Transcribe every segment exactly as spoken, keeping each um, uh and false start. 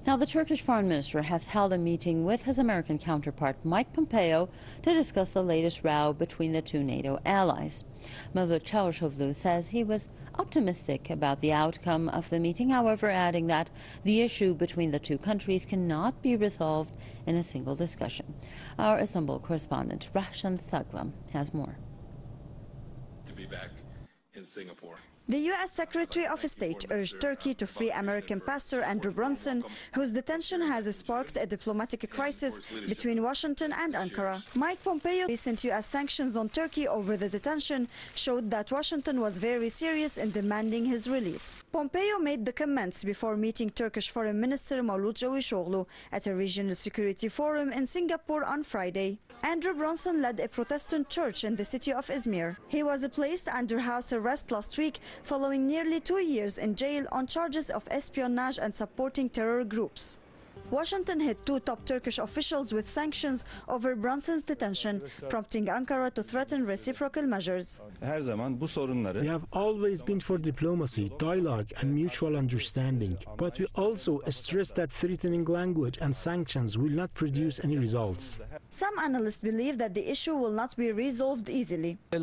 Now, the Turkish foreign minister has held a meeting with his American counterpart, Mike Pompeo, to discuss the latest row between the two NATO allies. Mevlut Çavuşoğlu says he was optimistic about the outcome of the meeting, however, adding that the issue between the two countries cannot be resolved in a single discussion. Our Istanbul correspondent, Rahshan Saglam, has more. To be back in Singapore. The U S Secretary of State urged Turkey to free American pastor Andrew Brunson, whose detention has sparked a diplomatic crisis between Washington and Ankara. Mike Pompeo, recent U S sanctions on Turkey over the detention showed that Washington was very serious in demanding his release. Pompeo made the comments before meeting Turkish Foreign Minister Mevlut Çavuşoğlu at a regional security forum in Singapore on Friday. Andrew Brunson led a Protestant church in the city of Izmir. He was placed under house arrest last week following nearly two years in jail on charges of espionage and supporting terror groups. Washington hit two top Turkish officials with sanctions over Brunson's detention, prompting Ankara to threaten reciprocal measures. We have always been for diplomacy, dialogue and mutual understanding, but we also stress that threatening language and sanctions will not produce any results. Some analysts believe that the issue will not be resolved easily. I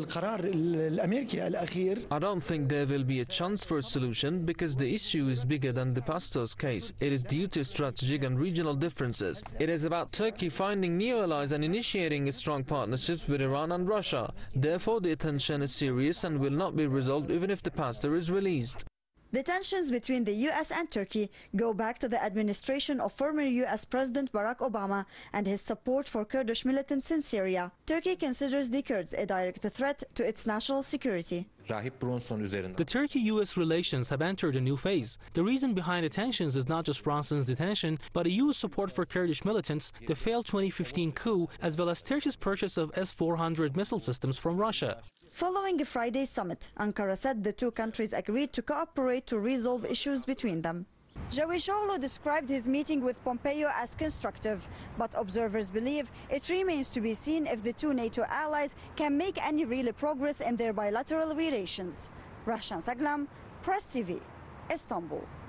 don't think there will be a chance for a solution because the issue is bigger than the pastor's case. It is due to strategic and regional differences. It is about Turkey finding new allies and initiating strong partnerships with Iran and Russia. Therefore, the tension is serious and will not be resolved even if the pastor is released. The tensions between the U S and Turkey go back to the administration of former U S President Barack Obama and his support for Kurdish militants in Syria. Turkey considers the Kurds a direct threat to its national security. The Turkey-U S relations have entered a new phase. The reason behind the tensions is not just Brunson's detention, but a U S support for Kurdish militants, the failed twenty fifteen coup, as well as Turkey's purchase of S four hundred missile systems from Russia. Following Friday's summit, Ankara said the two countries agreed to cooperate to resolve issues between them. Çavuşoğlu described his meeting with Pompeo as constructive, but observers believe it remains to be seen if the two NATO allies can make any real progress in their bilateral relations. Rahshan Saglam, Press T V, Istanbul.